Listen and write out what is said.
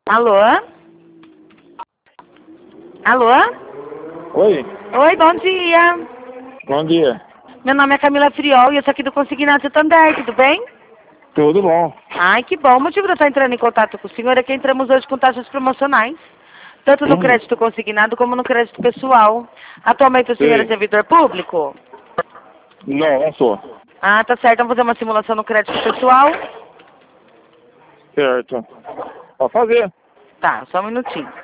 Alô? Alô? Oi, Oi, bom dia. bom dia. Meu nome é Camila Friol e eu sou aqui do Consignado Santander, tudo bem? Tudo bom? Ai, que bom. O motivo de eu estar entrando em contato com o senhor é que entramos hoje com taxas promocionais, tanto no crédito consignado como no crédito pessoal. Atualmente o senhor é Sei. servidor público? Não, não sou. Ah, tá certo. Vamos fazer uma simulação no crédito pessoal? Certo. Pode fazer. Tá, só um minutinho.